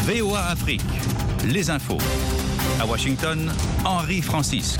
VOA Afrique, les infos. À Washington, Henri Francisque.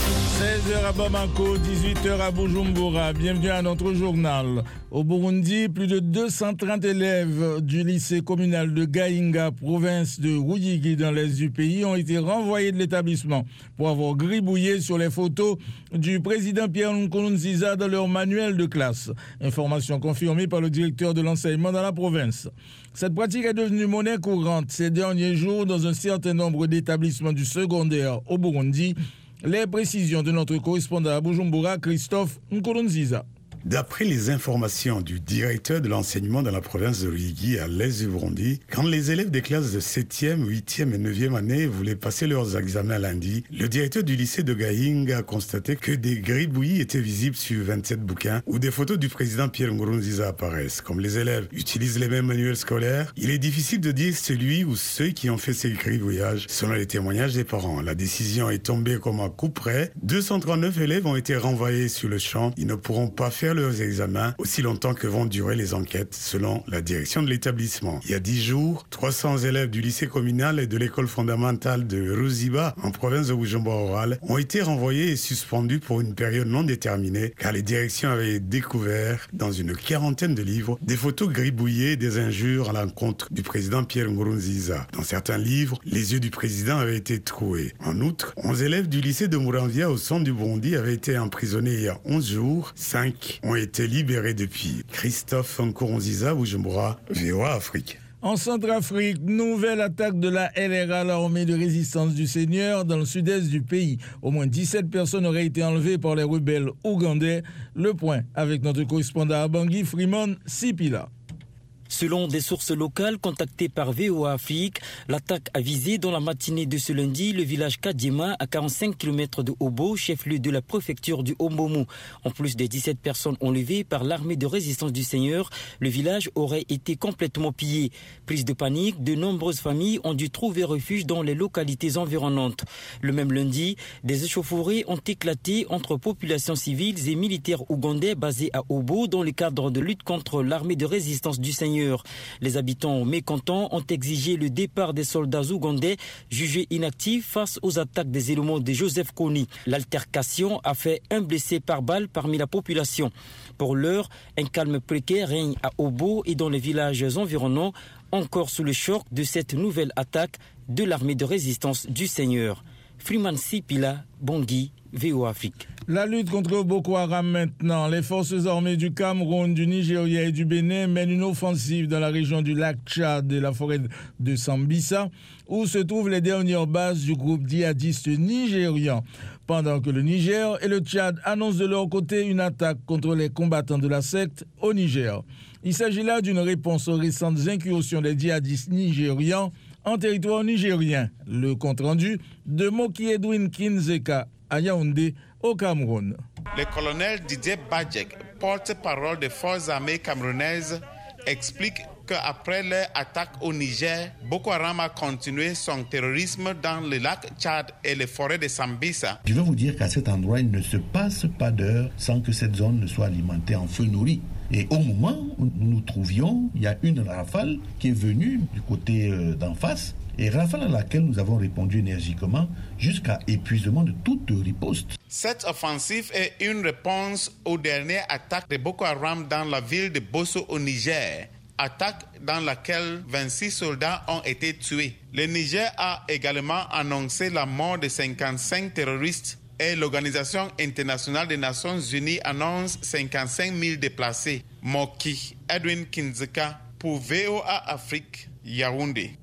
16h à Bamako, 18h à Bujumbura. Bienvenue à notre journal. Au Burundi, plus de 230 élèves du lycée communal de Gahinga, province de Ruyigi dans l'est du pays, ont été renvoyés de l'établissement pour avoir gribouillé sur les photos du président Pierre Nkurunziza dans leur manuel de classe. Information confirmée par le directeur de l'enseignement dans la province. Cette pratique est devenue monnaie courante ces derniers jours dans un certain nombre d'établissements du secondaire au Burundi. Les précisions de notre correspondant à Bujumbura, Christophe Nkurunziza. D'après les informations du directeur de l'enseignement dans la province de Ruyigi à l'est du Burundi, quand les élèves des classes de 7e, 8e et 9e année voulaient passer leurs examens lundi, le directeur du lycée de Gahinga a constaté que des gribouillis étaient visibles sur 27 bouquins où des photos du président Pierre Nkurunziza apparaissent. Comme les élèves utilisent les mêmes manuels scolaires, il est difficile de dire celui ou ceux qui ont fait ces gribouillages selon les témoignages des parents. La décision est tombée comme un coup près. 239 élèves ont été renvoyés sur le champ. Ils ne pourront pas faire leurs examens aussi longtemps que vont durer les enquêtes, selon la direction de l'établissement. Il y a 10 jours, 300 élèves du lycée communal et de l'école fondamentale de Ruziba, en province de Bujumbura, ont été renvoyés et suspendus pour une période non déterminée, car les directions avaient découvert, dans une quarantaine de livres, des photos gribouillées, des injures à l'encontre du président Pierre Nkurunziza. Dans certains livres, les yeux du président avaient été troués. En outre, 11 élèves du lycée de Muramvya au centre du Burundi avaient été emprisonnés il y a 11 jours. 5 ont été libérés depuis. Christophe Nkurunziza, Bujumbura, VOA Afrique. En Centrafrique, nouvelle attaque de la LRA, l'armée de résistance du Seigneur, dans le sud-est du pays. Au moins 17 personnes auraient été enlevées par les rebelles ougandais. Le point avec notre correspondant à Bangui, Freeman Sipila. Selon des sources locales contactées par VOA Afrique, l'attaque a visé dans la matinée de ce lundi le village Kadjema à 45 km de Obo, chef-lieu de la préfecture du Ombomu. En plus des 17 personnes enlevées par l'armée de résistance du Seigneur, le village aurait été complètement pillé. Prise de panique, de nombreuses familles ont dû trouver refuge dans les localités environnantes. Le même lundi, des échauffourées ont éclaté entre populations civiles et militaires ougandais basés à Obo dans le cadre de lutte contre l'armée de résistance du Seigneur. Les habitants mécontents ont exigé le départ des soldats ougandais jugés inactifs face aux attaques des éléments de Joseph Kony. L'altercation a fait un blessé par balle parmi la population. Pour l'heure, un calme précaire règne à Obo et dans les villages environnants, encore sous le choc de cette nouvelle attaque de l'armée de résistance du Seigneur. Freeman Sipila, Bangui, VOA Afrique. La lutte contre Boko Haram maintenant. Les forces armées du Cameroun, du Nigeria et du Bénin mènent une offensive dans la région du lac Tchad et la forêt de Sambisa, où se trouvent les dernières bases du groupe djihadiste nigérian. Pendant que le Niger et le Tchad annoncent de leur côté une attaque contre les combattants de la secte au Niger. Il s'agit là d'une réponse aux récentes incursions des djihadistes nigérians en territoire nigérien. Le compte-rendu de Moki Edwin Kinzeka à Yaoundé, au Cameroun. Le colonel Didier Badjek, porte-parole des forces armées camerounaises, explique qu'après leur attaque au Niger, Boko Haram a continué son terrorisme dans le lac Tchad et les forêts de Sambisa. Je veux vous dire qu'à cet endroit, il ne se passe pas d'heure sans que cette zone ne soit alimentée en feu nourri. Et au moment où nous nous trouvions, il y a une rafale qui est venue du côté d'en face, et rafale à laquelle nous avons répondu énergiquement jusqu'à épuisement de toute riposte. Cette offensive est une réponse aux dernières attaques de Boko Haram dans la ville de Bosso au Niger. Attaque dans laquelle 26 soldats ont été tués. Le Niger a également annoncé la mort de 55 terroristes et l'Organisation internationale des Nations Unies annonce 55 000 déplacés. Moki Edwin Kinzeka pour VOA Afrique, Yaoundé.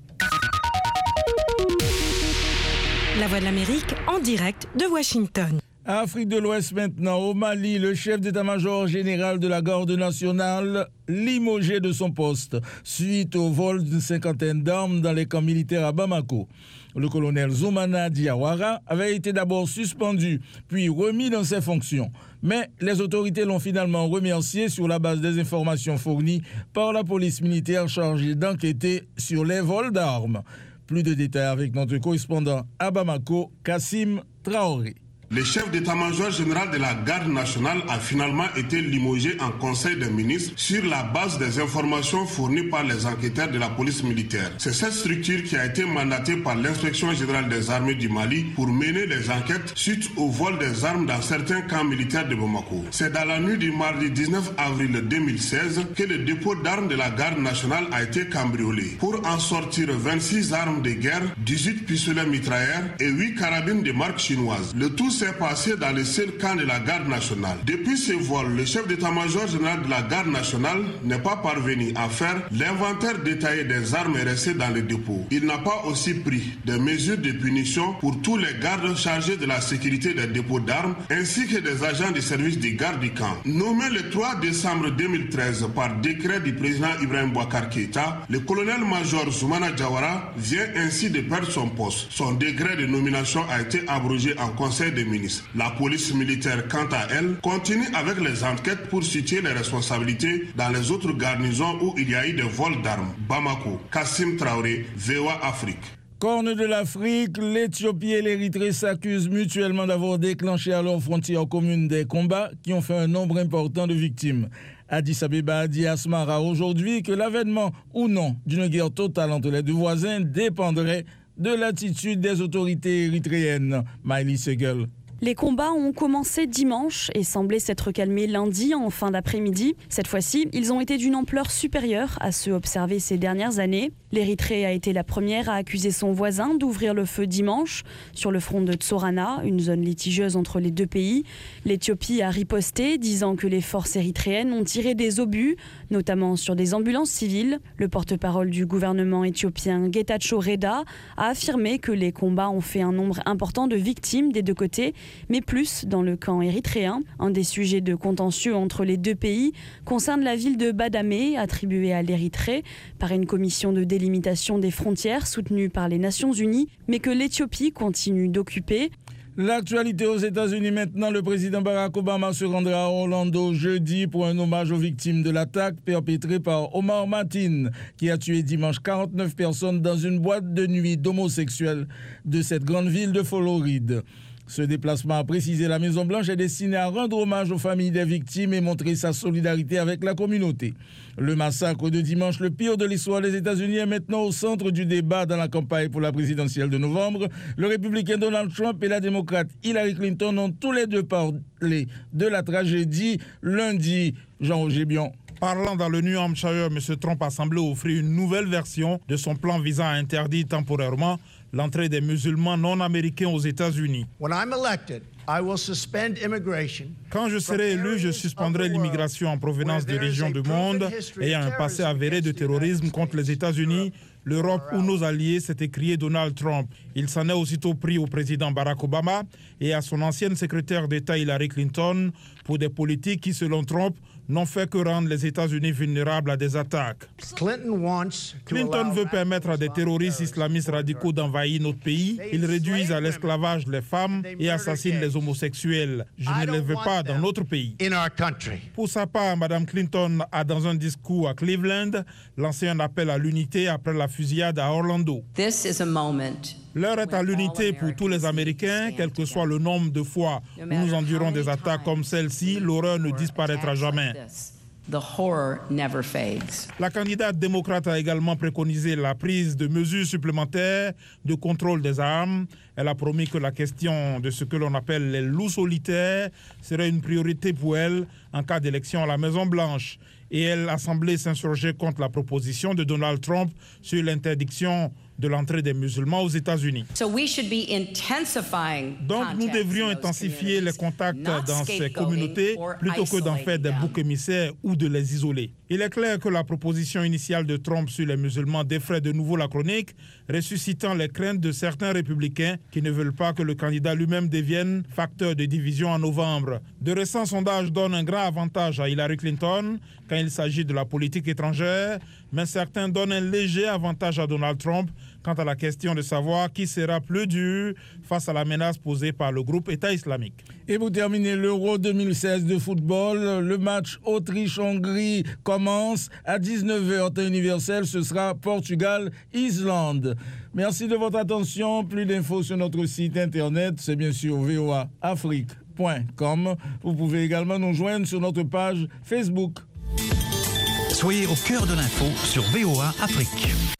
La Voix de l'Amérique en direct de Washington. Afrique de l'Ouest maintenant, au Mali, le chef d'état-major général de la garde nationale limogé de son poste suite au vol d'une cinquantaine d'armes dans les camps militaires à Bamako. Le colonel Zoumana Diawara avait été d'abord suspendu, puis remis dans ses fonctions. Mais les autorités l'ont finalement remercié sur la base des informations fournies par la police militaire chargée d'enquêter sur les vols d'armes. Plus de détails avec notre correspondant à Bamako, Kassim Traoré. Le chef d'état-major général de la garde nationale a finalement été limogé en conseil des ministres sur la base des informations fournies par les enquêteurs de la police militaire. C'est cette structure qui a été mandatée par l'inspection générale des armées du Mali pour mener les enquêtes suite au vol des armes dans certains camps militaires de Bamako. C'est dans la nuit du mardi 19 avril 2016 que le dépôt d'armes de la garde nationale a été cambriolé. Pour en sortir 26 armes de guerre, 18 pistolets mitrailleurs et 8 carabines de marque chinoise. Le tout s'est passé dans le seul camp de la garde nationale. Depuis ce vol, le chef d'état-major général de la garde nationale n'est pas parvenu à faire l'inventaire détaillé des armes restées dans le dépôt. Il n'a pas aussi pris des mesures de punition pour tous les gardes chargés de la sécurité des dépôts d'armes ainsi que des agents du service de garde du camp. Nommé le 3 décembre 2013 par décret du président Ibrahim Boubacar Keïta, le colonel-major Soumana Diawara vient ainsi de perdre son poste. Son décret de nomination a été abrogé en conseil des ministres. La police militaire, quant à elle, continue avec les enquêtes pour situer les responsabilités dans les autres garnisons où il y a eu des vols d'armes. Bamako, Kassim Traoré, VOA Afrique. Corne de l'Afrique, l'Éthiopie et l'Érythrée s'accusent mutuellement d'avoir déclenché à leurs frontières communes des combats qui ont fait un nombre important de victimes. Addis Abeba a dit à Asmara aujourd'hui que l'avènement ou non d'une guerre totale entre les deux voisins dépendrait de l'attitude des autorités érythréennes. Miley Segel. Les combats ont commencé dimanche et semblaient s'être calmés lundi en fin d'après-midi. Cette fois-ci, ils ont été d'une ampleur supérieure à ceux observés ces dernières années. L'Érythrée a été la première à accuser son voisin d'ouvrir le feu dimanche sur le front de Tsorana, une zone litigieuse entre les deux pays. L'Éthiopie a riposté, disant que les forces érythréennes ont tiré des obus, notamment sur des ambulances civiles. Le porte-parole du gouvernement éthiopien, Getachew Reda, a affirmé que les combats ont fait un nombre important de victimes des deux côtés, mais plus dans le camp érythréen. Un des sujets de contentieux entre les deux pays concerne la ville de Badamé, attribuée à l'Érythrée par une commission de délimitation des frontières soutenue par les Nations Unies, mais que l'Éthiopie continue d'occuper. L'actualité aux États-Unis maintenant, le président Barack Obama se rendra à Orlando jeudi pour un hommage aux victimes de l'attaque perpétrée par Omar Mateen, qui a tué dimanche 49 personnes dans une boîte de nuit d'homosexuels de cette grande ville de Floride. Ce déplacement, a précisé la Maison-Blanche, est destiné à rendre hommage aux familles des victimes et montrer sa solidarité avec la communauté. Le massacre de dimanche, le pire de l'histoire des États-Unis, est maintenant au centre du débat dans la campagne pour la présidentielle de novembre. Le républicain Donald Trump et la démocrate Hillary Clinton ont tous les deux parlé de la tragédie lundi. Jean-Roger Bion. Parlant dans le New Hampshire, M. Trump a semblé offrir une nouvelle version de son plan visant à interdire temporairement l'entrée des musulmans non américains aux États-Unis. Quand je serai élu, je suspendrai l'immigration en provenance des régions du monde ayant un passé avéré de terrorisme contre les États-Unis, l'Europe ou nos alliés, s'est écrié Donald Trump. Il s'en est aussitôt pris au président Barack Obama et à son ancienne secrétaire d'État Hillary Clinton pour des politiques qui, selon Trump, n'ont fait que rendre les États-Unis vulnérables à des attaques. Clinton veut permettre à des terroristes islamistes radicaux d'envahir notre pays. Ils réduisent à l'esclavage les femmes et assassinent les homosexuels. Je ne les veux pas dans notre pays. Pour sa part, Mme Clinton a, dans un discours à Cleveland, lancé un appel à l'unité après la fusillade à Orlando. L'heure est à l'unité pour tous les Américains, quel que soit le nombre de fois où nous endurons des attaques comme celle-ci, l'horreur ne disparaîtra jamais. La candidate démocrate a également préconisé la prise de mesures supplémentaires de contrôle des armes. Elle a promis que la question de ce que l'on appelle les loups solitaires serait une priorité pour elle en cas d'élection à la Maison-Blanche. Et elle a semblé s'insurger contre la proposition de Donald Trump sur l'interdiction de l'entrée des musulmans aux États-Unis. Donc nous devrions intensifier les contacts dans ces communautés plutôt que d'en faire des boucs émissaires ou de les isoler. Il est clair que la proposition initiale de Trump sur les musulmans défraie de nouveau la chronique, ressuscitant les craintes de certains républicains qui ne veulent pas que le candidat lui-même devienne facteur de division en novembre. De récents sondages donnent un grand avantage à Hillary Clinton quand il s'agit de la politique étrangère, mais certains donnent un léger avantage à Donald Trump quant à la question de savoir qui sera plus dur face à la menace posée par le groupe État islamique. Et pour terminer l'Euro 2016 de football, le match Autriche-Hongrie commence à 19h temps universel. Ce sera Portugal-Islande. Merci de votre attention. Plus d'infos sur notre site internet, c'est bien sûr voaafrique.com. Vous pouvez également nous joindre sur notre page Facebook. Soyez au cœur de l'info sur VOA Afrique.